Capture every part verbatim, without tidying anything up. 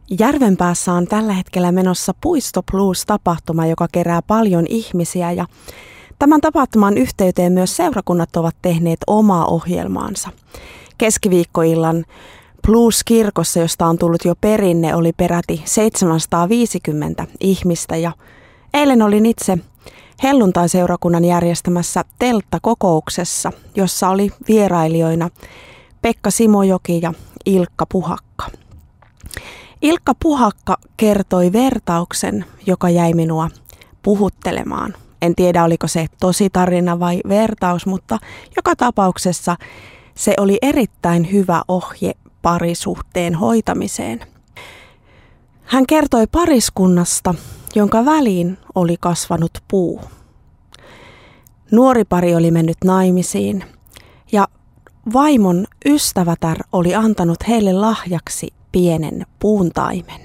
Järvenpäässä on tällä hetkellä menossa Puisto Blues-tapahtuma, joka kerää paljon ihmisiä ja tämän tapahtuman yhteyteen myös seurakunnat ovat tehneet omaa ohjelmaansa. Keskiviikkoillan Blues-kirkossa, josta on tullut jo perinne, oli peräti seitsemänsataaviisikymmentä ihmistä ja eilen olin itse helluntai-seurakunnan järjestämässä telttakokouksessa, jossa oli vierailijoina Pekka Simojoki ja Ilkka Puhakka. Ilkka Puhakka kertoi vertauksen, joka jäi minua puhuttelemaan. En tiedä, oliko se tosi tarina vai vertaus, mutta joka tapauksessa se oli erittäin hyvä ohje parisuhteen hoitamiseen. Hän kertoi pariskunnasta, jonka väliin oli kasvanut puu. Nuori pari oli mennyt naimisiin ja vaimon ystävätär oli antanut heille lahjaksi pienen puuntaimen.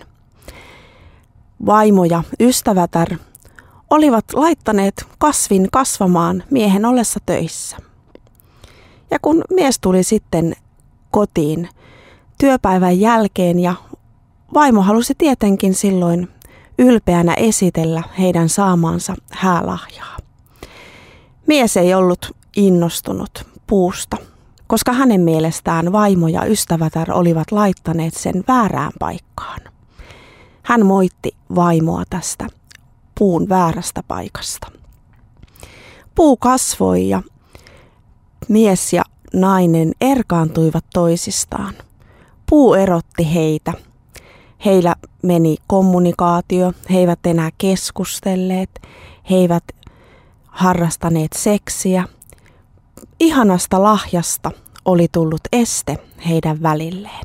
Vaimo ja ystävätär olivat laittaneet kasvin kasvamaan miehen ollessa töissä. Ja kun mies tuli sitten kotiin työpäivän jälkeen ja vaimo halusi tietenkin silloin ylpeänä esitellä heidän saamaansa häälahjaa. Mies ei ollut innostunut puusta, koska hänen mielestään vaimo ja ystävätär olivat laittaneet sen väärään paikkaan. Hän moitti vaimoa tästä puun väärästä paikasta. Puu kasvoi ja mies ja nainen erkaantuivat toisistaan. Puu erotti heitä. Heillä meni kommunikaatio, he eivät enää keskustelleet, he eivät harrastaneet seksiä. Ihanasta lahjasta oli tullut este heidän välilleen.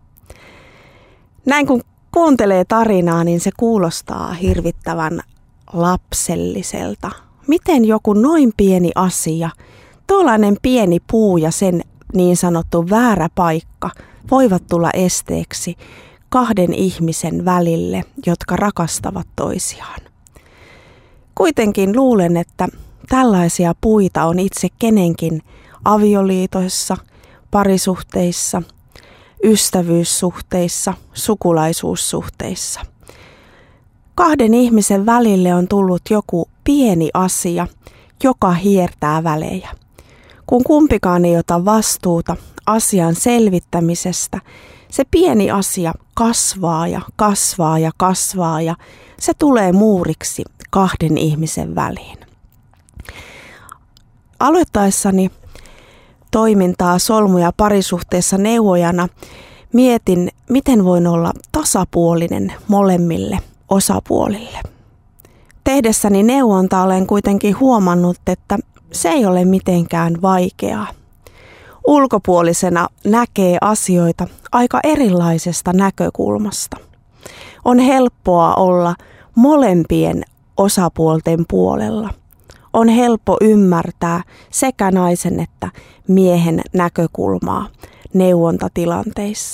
Näin kun kuuntelee tarinaa, niin se kuulostaa hirvittävän lapselliselta. Miten joku noin pieni asia, tuollainen pieni puu ja sen niin sanottu väärä paikka voivat tulla esteeksi kahden ihmisen välille, jotka rakastavat toisiaan. Kuitenkin luulen, että tällaisia puita on itse kenenkin avioliitoissa, parisuhteissa, ystävyyssuhteissa, sukulaisuussuhteissa. Kahden ihmisen välille on tullut joku pieni asia, joka hiertää välejä. Kun kumpikaan ei ota vastuuta asian selvittämisestä, se pieni asia kasvaa ja kasvaa ja kasvaa ja se tulee muuriksi kahden ihmisen väliin. Aloittaessani toimintaa solmu- ja parisuhteessa neuvojana mietin, miten voin olla tasapuolinen molemmille osapuolille. Tehdessäni neuvontaa olen kuitenkin huomannut, että se ei ole mitenkään vaikeaa. Ulkopuolisena näkee asioita aika erilaisesta näkökulmasta. On helppoa olla molempien osapuolten puolella. On helppo ymmärtää sekä naisen että miehen näkökulmaa neuvontatilanteissa.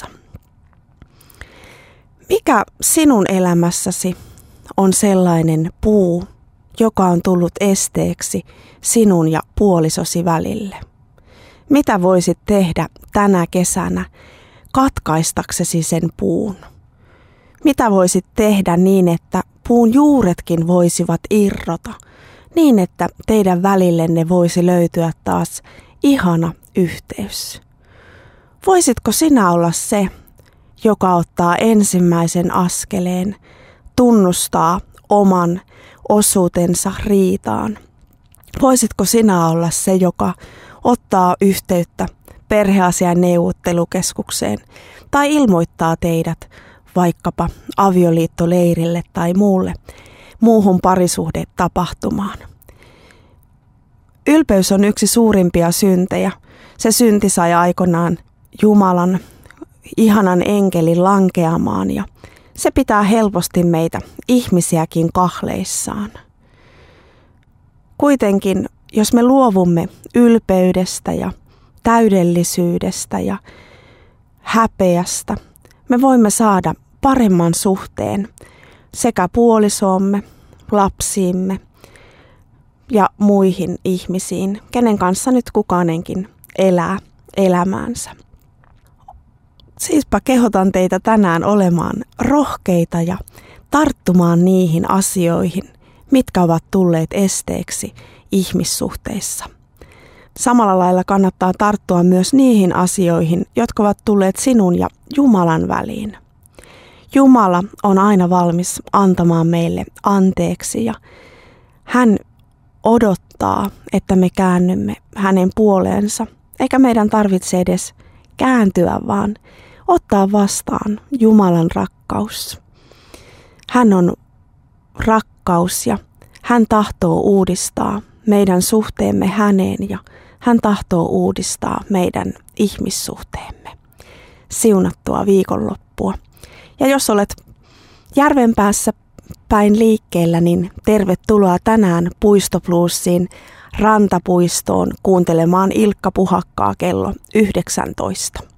Mikä sinun elämässäsi on sellainen puu, joka on tullut esteeksi sinun ja puolisosi välille? Mitä voisit tehdä tänä kesänä katkaistaksesi sen puun? Mitä voisit tehdä niin, että puun juuretkin voisivat irrota, niin että teidän välillenne voisi löytyä taas ihana yhteys? Voisitko sinä olla se, joka ottaa ensimmäisen askeleen, tunnustaa oman osuutensa riitaan? Voisitko sinä olla se, joka ottaa yhteyttä perheasian neuvottelukeskukseen tai ilmoittaa teidät vaikkapa avioliittoleirille tai muulle muuhun parisuhdetapahtumaan? Ylpeys on yksi suurimpia syntejä. Se synti sai aikoinaan Jumalan ihanan enkelin lankeamaan ja se pitää helposti meitä ihmisiäkin kahleissaan. Kuitenkin, jos me luovumme ylpeydestä ja täydellisyydestä ja häpeästä, me voimme saada paremman suhteen sekä puolisoomme, lapsiimme ja muihin ihmisiin, kenen kanssa nyt kukainenkin elää elämäänsä. Siispä kehotan teitä tänään olemaan rohkeita ja tarttumaan niihin asioihin, mitkä ovat tulleet esteeksi ihmissuhteissa. Samalla lailla kannattaa tarttua myös niihin asioihin, jotka ovat tulleet sinun ja Jumalan väliin. Jumala on aina valmis antamaan meille anteeksi ja hän odottaa, että me käännymme hänen puoleensa, eikä meidän tarvitse edes kääntyä, vaan ottaa vastaan Jumalan rakkaus. Hän on rakkaus ja hän tahtoo uudistaa meidän suhteemme häneen ja hän tahtoo uudistaa meidän ihmissuhteemme. Siunattua viikonloppua. Ja jos olet Järvenpäässä päin liikkeellä, niin tervetuloa tänään Puistobluesiin Rantapuistoon kuuntelemaan Ilkka Puhakkaa kello yhdeksäntoista.